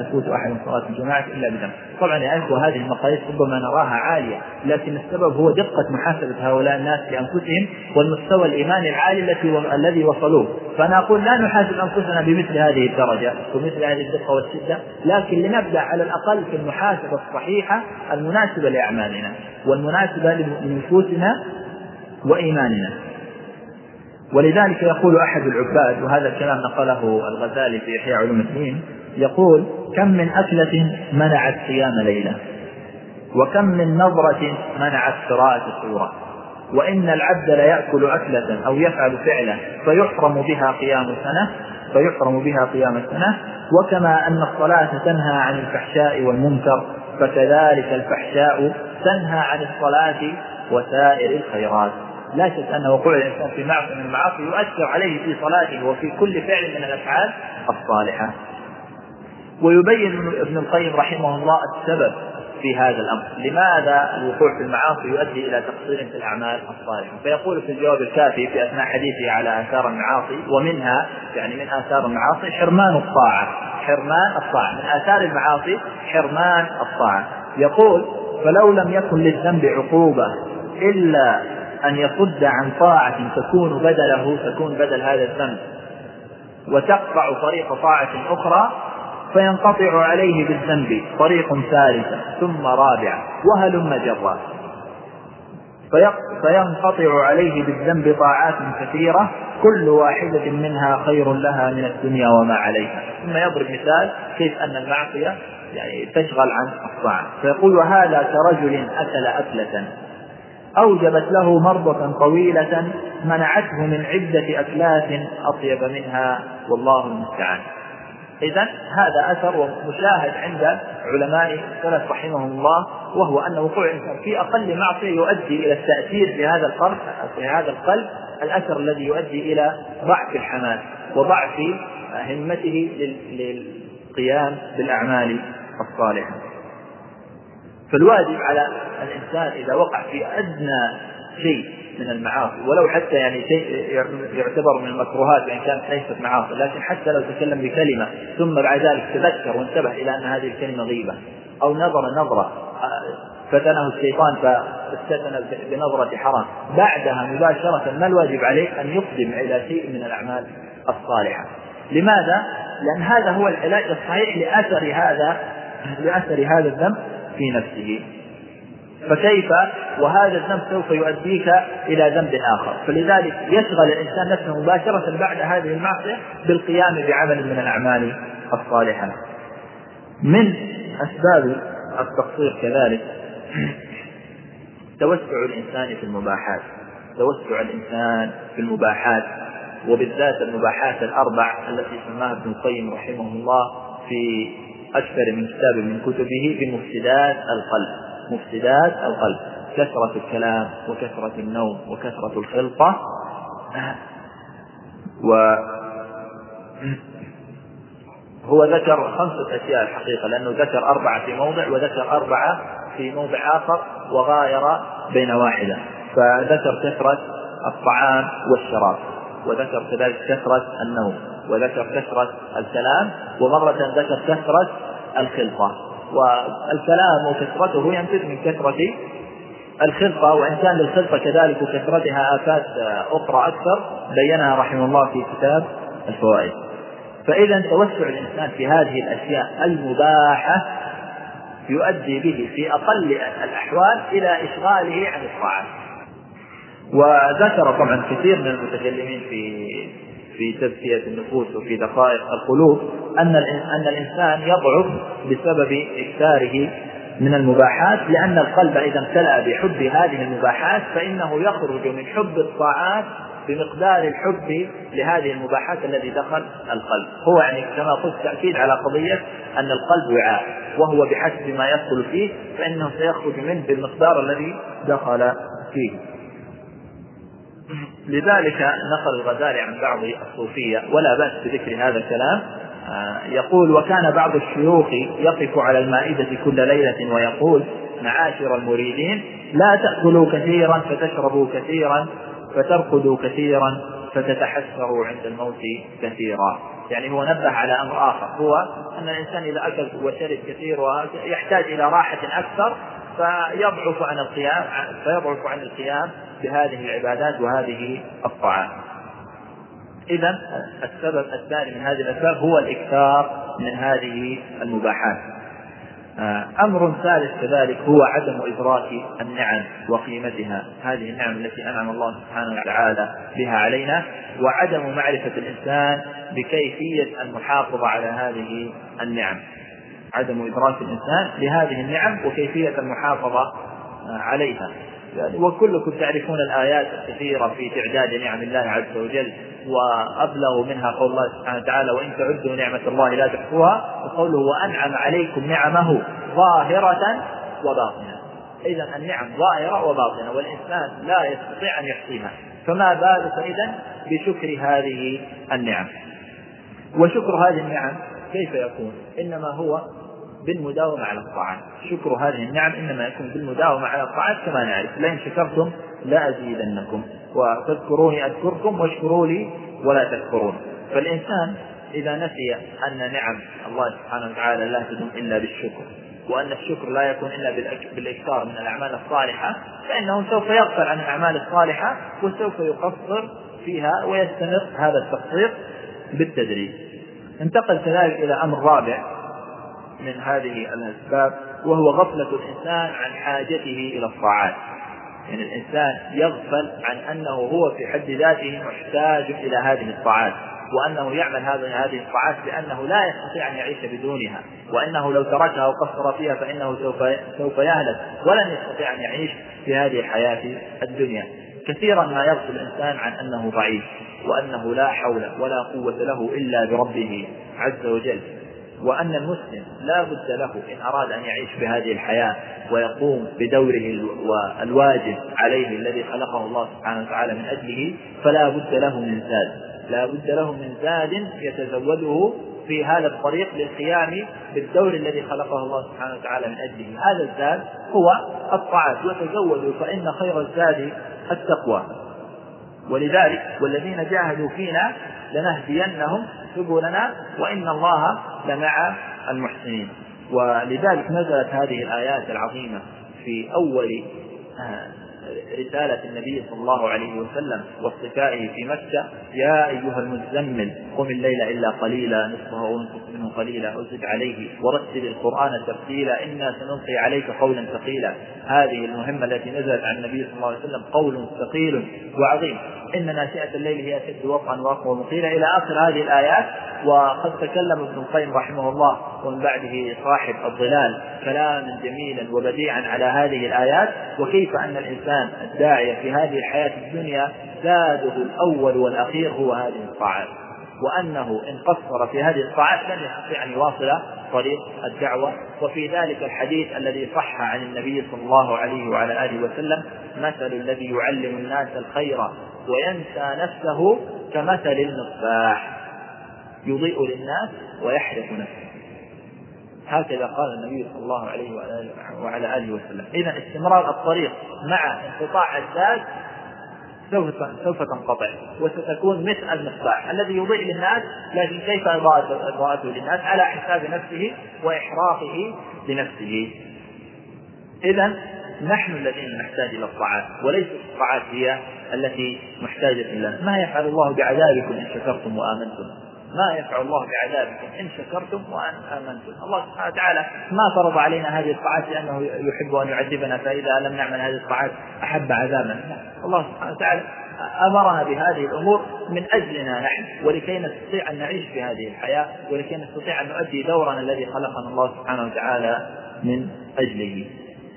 طبعا يا أخوة هذه المقاييس ربما نراها عالية، لكن السبب هو دقة محاسبة هؤلاء الناس لأنفسهم والمستوى الإيماني العالي الذي وصلوه. فأنا أقول لا نحاسب أنفسنا بمثل هذه الدرجة ومثل هذه الدقة والشدة، لكن لنبدأ على الأقل في المحاسبة الصحيحة المناسبة لأعمالنا والمناسبة لنفوسنا وإيماننا. ولذلك يقول أحد العباد، وهذا الكلام نقله الغزالي في إحياء علوم الدين، يقول: كم من أكلة منعت صيام ليلة، وكم من نظرة منعت قراءة سورة، وإن العبد ليأكل أكلة أو يفعل فعلا فيحرم بها قيام السنة، وكما أن الصلاة تنهى عن الفحشاء والمنكر، فكذلك الفحشاء تنهى عن الصلاة وسائر الخيرات. لا شك أن وقوع الإنسان في معصية من المعاصي يؤثر عليه في صلاته وفي كل فعل من الأفعال الصالحة. ويبين ابن القيم رحمه الله السبب في هذا الأمر، لماذا الوقوع في المعاصي يؤدي إلى تقصير في الأعمال الصالحة. فيقول في الجواب الكافي في أثناء حديثه على آثار المعاصي، ومنها يعني من آثار المعاصي حرمان الطاعة، من آثار المعاصي حرمان الطاعة. يقول: فلو لم يكن للذنب عقوبة إلا أن يصد عن طاعة تكون بدل هذا الذنب وتقطع طريق طاعة أخرى، فينقطع عليه بالذنب طريق ثالثة ثم رابعة وهلم جرا، فينقطع عليه بالذنب طاعات كثيرة كل واحدة منها خير لها من الدنيا وما عليها. ثم يضرب مثال كيف أن المعصية يعني تشغل عن الطاعة، فيقول: وهذا كرجل أكل أكلة أوجبت له مرضة طويلة منعته من عدة أكلات أطيب منها والله المستعان. إذن هذا أثر ومشاهد عند علماء السلف رحمهم الله، وهو أن وقوع الإنسان في أقل معصية يؤدي إلى التأثير في هذا القلب الأثر الذي يؤدي إلى ضعف الحماس وضعف همته بالقيام بالأعمال الصالحة. فالواجب على الإنسان إذا وقع في أدنى شيء من المعاصي، ولو حتى يعني شيء يعتبر من المكروهات وإن كانت ليست معاصي، لكن حتى لو تكلم بكلمة ثم بعد ذلك تذكر وانتبه إلى أن هذه الكلمة غيبة، أو نظرة فتنه الشيطان فاستثنى بنظرة حرام، بعدها مباشرة ما الواجب عليه؟ أن يقدم إلى شيء من الأعمال الصالحة. لماذا؟ لأن هذا هو العلاج الصحيح لأثر هذا الذنب في نفسه. فكيف وهذا الذنب سوف يؤديك إلى ذنب آخر؟ فلذلك يشغل الإنسان نفسه مباشرة بعد هذه المعصية بالقيام بعمل من الأعمال الصالحة. من أسباب التقصير كذلك توسع الإنسان في المباحات، وبالذات المباحات الأربع التي سماها ابن القيم رحمه الله في أكثر من كتاب من كتبه بمفسدات القلب، كثرة الكلام وكثرة النوم وكثرة الخلطة. وهو ذكر 5 أشياء الحقيقة، لأنه ذكر 4 في موضع وذكر 4 في موضع آخر وغاير بين واحدة. فذكر كثرة الطعام والشراب، وذكر كذلك كثرة النوم، وذكر كثرة الكلام، ومرة ذكر كثرة الخلطة. والكلام وكثرته ينتج من كثرة الخلطة، وإن كان للخلطة كذلك وكثرتها آفات أخرى أكثر بينها رحمه الله في كتاب الفوائد. فإذا توسع الإنسان في هذه الأشياء المباحة يؤدي به في أقل الأحوال إلى إشغاله عن الطاعات. وذكر طبعا كثير من المتكلمين في تزكية النفوس وفي دقائق القلوب أن الإنسان يضعف بسبب إكثاره من المباحات، لأن القلب إذا امتلأ بحب هذه المباحات فإنه يخرج من حب الطاعات بمقدار الحب لهذه المباحات الذي دخل القلب. هو يعني كما قلت تأكيد على قضية أن القلب وعاء، وهو بحسب ما يدخل فيه فإنه سيخرج منه بالمقدار الذي دخل فيه. لذلك نقل الغزالي عن بعض الصوفية، ولا بأس بذكر هذا الكلام، يقول: وكان بعض الشيوخ يقف على المائدة كل ليلة ويقول: معاشر المريدين، لا تأكلوا كثيرا فتشربوا كثيرا فترقدوا كثيرا فتتحسروا عند الموت كثيرا. يعني هو نبه على أمر آخر، هو أن الإنسان إذا أكل وشرب كثير يحتاج إلى راحة أكثر فيضعف عن القيام بهذه العبادات وهذه الطاعات. إذن السبب الثاني من هذه الأسباب هو الإكثار من هذه المباحات. أمر ثالث كذلك هو عدم إدراك النعم وقيمتها، هذه النعم التي أنعم الله سبحانه وتعالى بها علينا، وعدم معرفة الإنسان بكيفية المحافظة على هذه النعم، عدم إدراك الإنسان لهذه النعم وكيفية المحافظة عليها. يعني وكلكم تعرفون الآيات الكثيرة في تعداد نعم الله عز وجل، وأبلغ منها قول الله سبحانه وتعالى: وإن تعدوا نعمة الله لا تحصوها، وقوله: وأنعم عليكم نعمه ظاهرة وباطنة. إذن النعم ظاهرة وباطنة، والإنسان لا يستطيع أن يحصيها، فما بالك إذن بشكر هذه النعم؟ وشكر هذه النعم كيف يكون؟ إنما هو بالمداومة على الطاعات. شكر هذه النعم إنما يكون بالمداومة على الطاعات، كما نعرف: لئن شكرتم لأزيدنكم وتذكروني أذكركم واشكروا لي ولا تكفرون. فالإنسان إذا نسي أن نعم الله سبحانه وتعالى لا تدوم إلا بالشكر، وأن الشكر لا يكون إلا بالإكثار من الأعمال الصالحة، فإنه سوف يغفل عن الأعمال الصالحة وسوف يقصر فيها، ويستمر هذا التقصير بالتدريج. انتقل كذلك إلى أمر رابع من هذه الأسباب، وهو غفلة الإنسان عن حاجته إلى الطاعات. يعني الإنسان يغفل عن أنه هو في حد ذاته محتاج إلى هذه الطاعات، وأنه يعمل هذه الطاعات لأنه لا يستطيع أن يعيش بدونها، وأنه لو تركها وقصر فيها فإنه سوف يهلك ولن يستطيع أن يعيش في هذه الحياة الدنيا. كثيرا ما يغفل الإنسان عن أنه ضعيف، وأنه لا حول ولا قوة له إلا بربه عز وجل، وأن المسلم لا بد له إن أراد أن يعيش بهذه الحياة ويقوم بدوره الواجب عليه الذي خلقه الله سبحانه وتعالى من أجله، فلا بد له من زاد، لا بد له من زاد يتزوده في هذا الطريق للقيام بالدور الذي خلقه الله سبحانه وتعالى من أجله. هذا الزاد هو الطاعات، وتزودوا فإن خير الزاد التقوى. ولذلك والذين جاهدوا فينا لنهدينهم سبلنا وإن الله لمع المحسنين. ولذلك نزلت هذه الآيات العظيمة في أول رسالة النبي صلى الله عليه وسلم واصطفائه في مكة: يا أيها المزمل قم الليل إلا قليلا نصفه أو انقص منه قليلا أو زد عليه ورتل القرآن ترتيلا إنا سنلقي عليك قولا ثقيلا. هذه المهمة التي نزلت عن النبي صلى الله عليه وسلم قول ثقيل وعظيم. إن ناشئة الليل هي أشد وطئا وأقوى مقيلا إلى آخر هذه الآيات. وقد تكلم ابن القيم رحمه الله ومن بعده صاحب الظلال كلاما جميلا وبديعا على هذه الآيات، وكيف أن الإنسان الداعية في هذه الحياة الدنيا زاده الأول والأخير هو هذه الطاعات، وأنه إن قصر في هذه الطاعات لن يستطيع أن يواصل طريق الدعوة. وفي ذلك الحديث الذي صح عن النبي صلى الله عليه وعلى آله وسلم: مثل الذي يعلم الناس الخير وينسى نفسه كمثل المصباح يضيء للناس ويحرق نفسه. هكذا قال النبي صلى الله عليه وعلى آله وسلم. إذا استمرار الطريق مع انقطاع الزاد سوف تنقطع، وستكون مثل المصباح الذي يضيء للناس، لكن كيف إضاءته للناس؟ على حساب نفسه وإحراقه لنفسه. إذا نحن الذين نحتاج إلى الطاعات، وليس الطاعات هي التي محتاجة إلى. ما يفعل الله بعذابكم إن شكرتم وآمنتم؟ ما يفعل الله بعذابكم إن شكرتم وآمنتم؟ الله سبحانه وتعالى ما فرض علينا هذه الطاعات لأنه يحب أن يعذبنا، فإذا لم نعمل هذه الطاعات أحب عذابنا. الله سبحانه وتعالى أمرنا بهذه الأمور من أجلنا نحن، ولكي نستطيع أن نعيش في هذه الحياة، ولكي نستطيع أن نؤدي دورنا الذي خلقنا الله سبحانه وتعالى من أجله.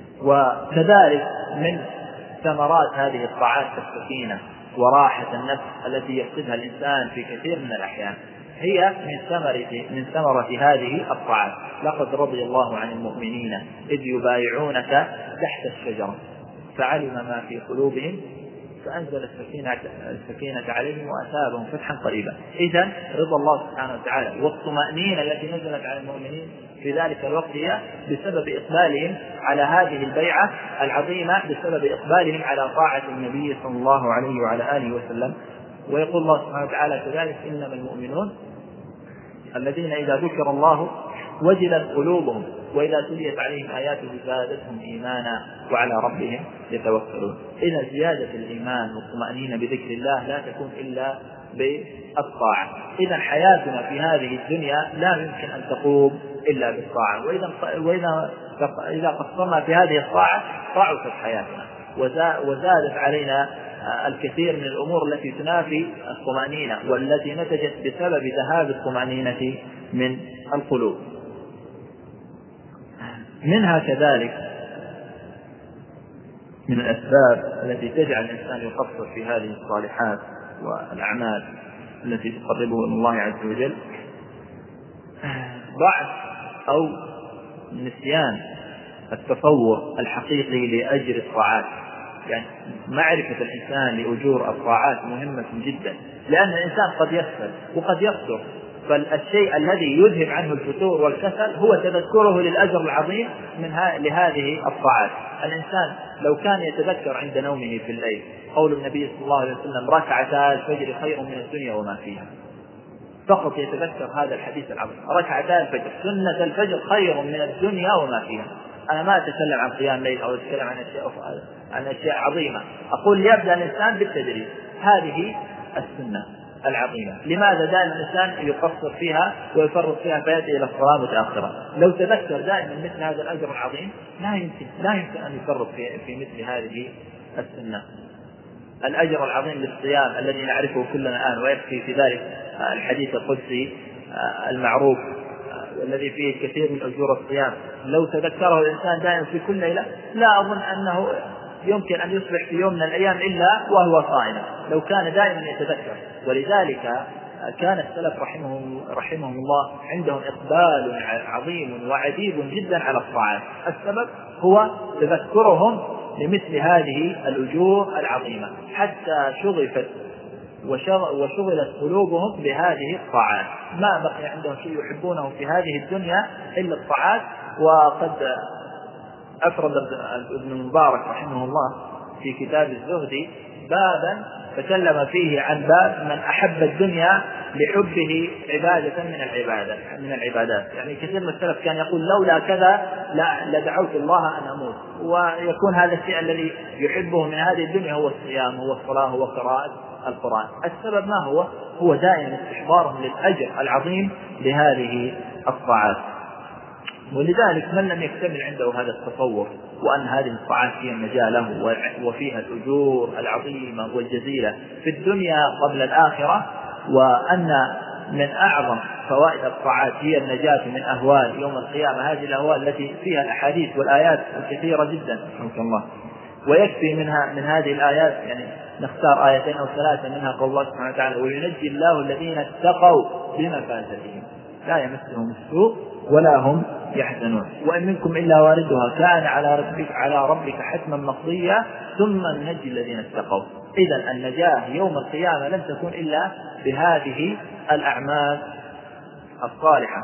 وكذلك من ثمرات هذه الطاعات السكينة وراحة النفس التي يفقدها الإنسان في كثير من الأحيان، هي من ثمرة هذه الطاعات. لقد رضي الله عن المؤمنين إذ يبايعونك تحت الشجرة فعلم ما في قلوبهم فأنزل السكينة عليهم وأثابهم فتحا قريبا. إذن رضا الله سبحانه وتعالى والطمأنينة التي نزلت على المؤمنين في ذلك الوقت هي بسبب إقبالهم على هذه البيعة العظيمة، بسبب إقبالهم على طاعة النبي صلى الله عليه وعلى آله وسلم. ويقول الله سبحانه وتعالى كذلك: إنما المؤمنون الذين إذا ذكر الله وجلت قلوبهم وإذا تليت عليهم آياته زادتهم إيمانا وعلى ربهم يتوكلون. إذا زيادة الإيمان والطمأنينة بذكر الله لا تكون إلا بالطاعة. إذا حياتنا في هذه الدنيا لا يمكن أن تقوم إلا بالطاعة، وإذا قصرنا في هذه الطاعة ضعفت حياتنا وزادت علينا الكثير من الأمور التي تنافي الطمأنينة والتي نتجت بسبب ذهاب الطمأنينة من القلوب. منها كذلك من الأسباب التي تجعل الإنسان يقصر في هذه الصالحات والأعمال التي تقربه إلى الله عز وجل ضعف أو نسيان التصور الحقيقي لأجر الطاعات. يعني معرفة الإنسان لأجور الطاعات مهمة جدا، لأن الإنسان قد يسهل وقد يقصر، فالشيء الذي يذهب عنه الفتور والكسل هو تذكره للأجر العظيم لهذه الطاعات. الإنسان لو كان يتذكر عند نومه في الليل قول النبي صلى الله عليه وسلم: ركعتا الفجر خير من الدنيا وما فيها، فقط يتذكر هذا الحديث العظيم: ركعتا الفجر، سنة الفجر خير من الدنيا وما فيها. أنا ما أتكلم عن قيام ليل أو أتكلم عن أشياء عظيمة، أقول يبدأ الإنسان بالتدريب هذه السنة العظيمة. لماذا دائما الإنسان يقصر فيها ويفرط فيها فيأتي إلى الصلاة متأخرة؟ لو تذكر دائما مثل هذا الأجر العظيم لا يمكن أن يفرط في مثل هذه السنة. الأجر العظيم للصيام الذي نعرفه كلنا الآن، ويكفي في ذلك الحديث القدسي المعروف الذي فيه كثير من أجور الصيام، لو تذكره الإنسان دائما في كل ليلة لا أظن أنه يمكن أن يصبح في يوم من الأيام إلا وهو صائم، لو كان دائما يتذكر. ولذلك كان السلف رحمهم الله عندهم إقبال عظيم وعديد جدا على الطاعات. السبب هو تذكرهم لمثل هذه الأجور العظيمة، حتى شغفت وشغلت قلوبهم بهذه الطاعات، ما بقي عندهم شيء يحبونه في هذه الدنيا إلا الطاعات. وقد أفرد ابن المبارك رحمه الله في كتاب الزهد بابا تكلم فيه عن باب من أحب الدنيا لحبه عبادة من العبادات. يعني كثير من السلف كان يقول لولا كذا لدعوت الله أن أموت، ويكون هذا الشيء الذي يحبه من هذه الدنيا هو الصيام، هو الصلاة، هو قراءة القرآن. السبب ما هو دائما استحضارهم للأجر العظيم لهذه الطاعات. ولذلك من لم يكتمل عنده هذا التصور وأن هذه الطاعات هي النجاة له وفيها الأجور العظيمة والجزيلة في الدنيا قبل الآخرة، وأن من أعظم فوائد الطاعات هي النجاة من أهوال يوم القيامة، هذه الأهوال التي فيها الأحاديث والآيات الكثيرة جدا رحمك الله. ويكفي من هذه الآيات يعني نختار آيتين أو ثلاثة منها قول الله سبحانه وتعالى: وينجي الله الذين اتقوا بمفازتهم لا يمسهم السوء ولا هم يحزنون، وإن منكم إلا واردها كان على ربك حتما مقضيا ثم ننجي الذين اتقوا. إذن النجاة يوم القيامة لن تكون إلا بهذه الأعمال الصالحة.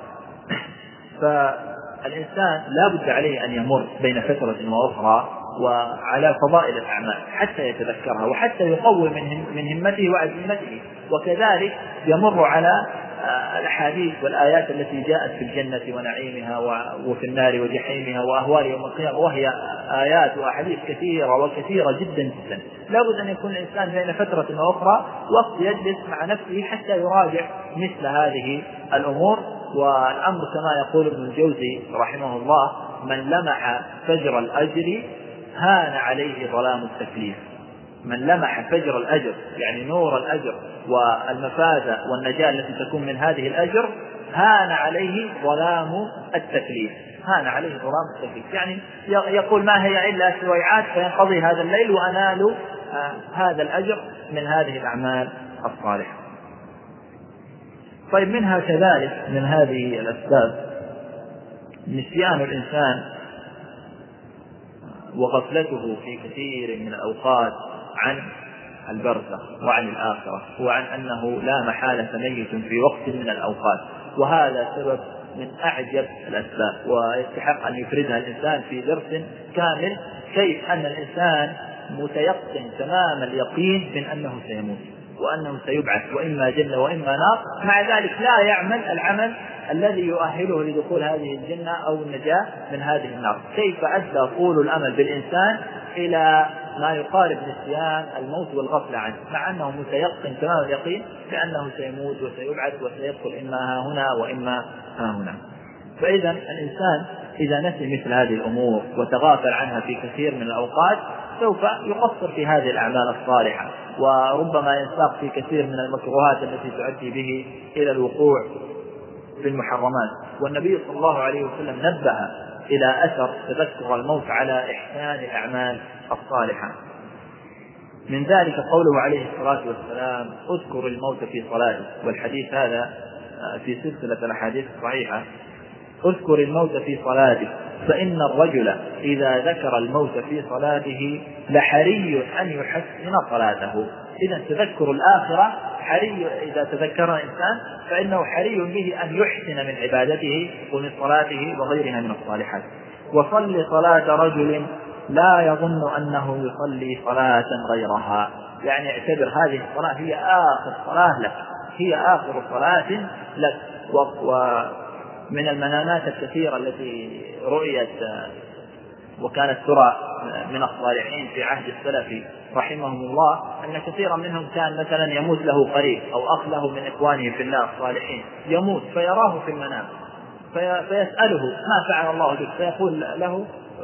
فالإنسان لا بد عليه أن يمر بين فترة وأخرى وعلى فضائل الأعمال حتى يتذكرها وحتى يقوي من همته وعزيمته، وكذلك يمر على الأحاديث والآيات التي جاءت في الجنة ونعيمها وفي النار وجحيمها وأهوال يوم القيامة، وهي آيات وأحاديث كثيرة جدا جدا. لا بد أن يكون الإنسان بين فترة وأخرى وقت يجلس مع نفسه حتى يراجع مثل هذه الأمور. والأمر كما يقول ابن الجوزي رحمه الله: من لمح فجر الأجر هان عليه ظلام التكليف. من لمح فجر الأجر يعني نور الأجر والمفازة والنجاة التي تكون من هذه الأجر هان عليه ظلام التكليف. هان عليه ظلام التكليف يعني يقول ما هي إلا سويعات فينقضي هذا الليل وأنال هذا الأجر من هذه الأعمال الصالحة. طيب منها كذلك من هذه الأسباب نسيان الإنسان وغفلته في كثير من الأوقات عن البرزخ وعن الآخرة، وعن أنه لا محالة ميت في وقت من الأوقات. وهذا سبب من أعجب الأسباب ويستحق أن يفردها الإنسان في درس كامل، كيف أن الإنسان متيقن تمام اليقين من أنه سيموت وأنه سيبعث وإما جنة وإما نار، مع ذلك لا يعمل العمل الذي يؤهله لدخول هذه الجنة أو النجاة من هذه النار. كيف أدى طول الأمل بالإنسان إلى ما يقارب نسيان الموت والغفلة عنه، مع أنه متيقن تمام اليقين بأنه سيموت وسيبعث وسيدخل إما ها هنا وإما ها هنا. فإذا الإنسان إذا نسي مثل هذه الأمور وتغافل عنها في كثير من الأوقات سوف يقصر في هذه الأعمال الصالحة، وربما ينساق في كثير من المكروهات التي تؤدي به إلى الوقوع في المحرمات. والنبي صلى الله عليه وسلم نبه إلى أثر تذكر الموت على إحسان الأعمال الصالحة. من ذلك قوله عليه الصلاة والسلام: اذكر الموت في صلاتك. والحديث هذا في سلسلة الأحاديث الصحيحة: اذكر الموت في صلاتك فإن الرجل إذا ذكر الموت في صلاته لحري أن يحسن صلاته. إذا تذكر الآخرة حري، إذا تذكر الإنسان فإنه حري به أن يحسن من عبادته ومن صلاته وغيرها من الصالحات. وصل صلاة رجل لا يظن أنه يصلي صلاة غيرها، يعني اعتبر هذه الصلاة هي آخر صلاة لك، هي آخر صلاة لك. ومن المنامات الكثيرة التي رؤيت وكانت ترى من الصالحين في عهد السلف رحمهم الله أن كثيرا منهم كان مثلا يموت له قريب أو أخ له من إخوانه في الله الصالحين يموت فيراه في المنام فيسأله: ما فعل الله بك؟ فيقول له: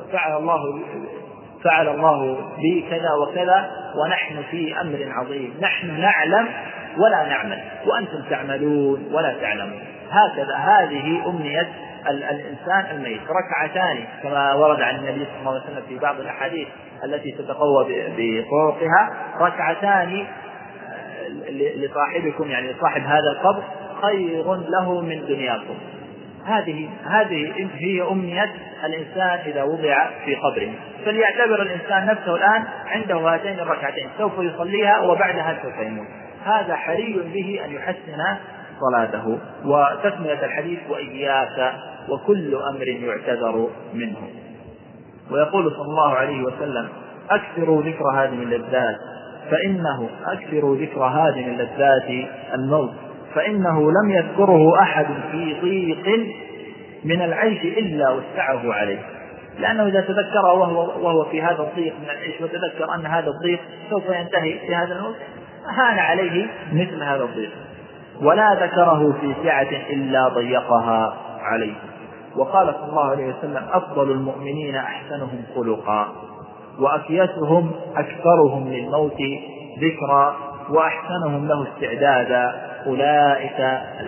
فعل الله بي كذا وكذا ونحن في أمر عظيم، نحن نعلم ولا نعمل وأنتم تعملون ولا تعلمون. هكذا هذه أمنية الإنسان الميت. ركعتان كما ورد عن النبي صلى الله عليه وسلم في بعض الأحاديث التي تتقوى بطرقها: ركعتان لصاحبكم يعني لصاحب هذا القبر خير له من دنياكم. هذه هي أمنية الإنسان إذا وضع في قبره. فليعتبر الإنسان نفسه الآن عنده هاتين الركعتين سوف يصليها وبعدها سوف يموت. هذا حري به أن يحسن صلاته. وتكملة الحديث: وإياك وكل أمر يعتذر منه. ويقول صلى الله عليه وسلم: أكثروا ذكر هادم اللذات أكثروا ذكر هادم اللذات الموت، فإنه لم يذكره أحد في ضيق من العيش إلا وسعه عليه. لأنه إذا تذكره وهو في هذا الضيق من العيش، وتذكر أن هذا الضيق سوف ينتهي في هذا الموت، هان عليه مثل هذا الضيق. ولا ذكره في سعة إلا ضيقها عليه. وقال صلى الله عليه وسلم: أفضل المؤمنين أحسنهم خلقا، وأكيسهم أكثرهم للموت ذكرا، وأحسنهم له استعدادا، أولئك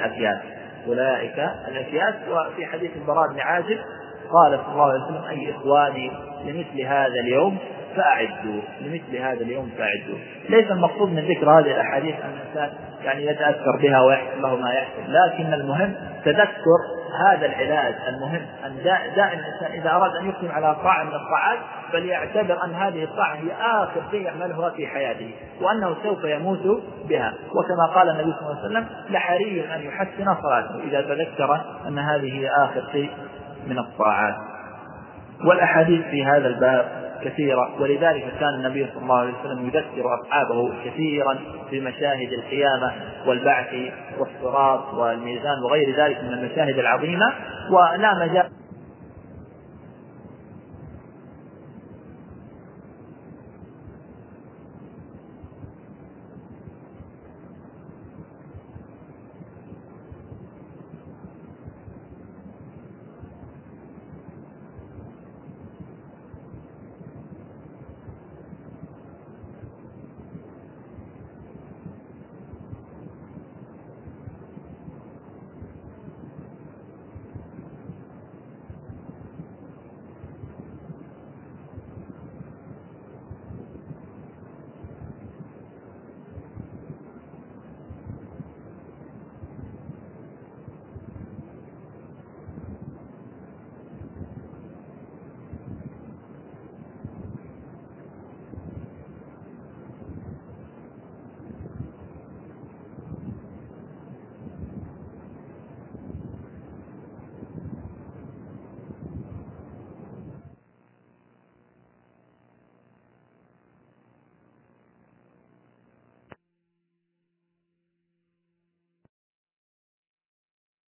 الأكياس. وفي حديث البراء بن عازب قال صلى الله عليه وسلم: أي إخواني لمثل هذا اليوم فأعدوا. ليس المقصود من ذكر هذه الأحاديث أن الإنسان يعني يتأثر بها ويحصل له ما يحصل، لكن المهم تذكر هذا العلاج. المهم أن دائما الإنسان إذا أراد أن يقدم على طاعة من الطاعات فليعتبر أن هذه الطاعة هي آخر شيء يعملها في حياته، وأنه سوف يموت بها. وكما قال النبي صلى الله عليه وسلم: لحري أن يحسن صلاته إذا تذكر أن هذه هي آخر شيء من الطاعات. والأحاديث في هذا الباب كثيرة، ولذلك كان النبي صلى الله عليه وسلم يذكر أصحابه كثيرا في مشاهد القيامة والبعث والصراط والميزان وغير ذلك من المشاهد العظيمة. ولا مجال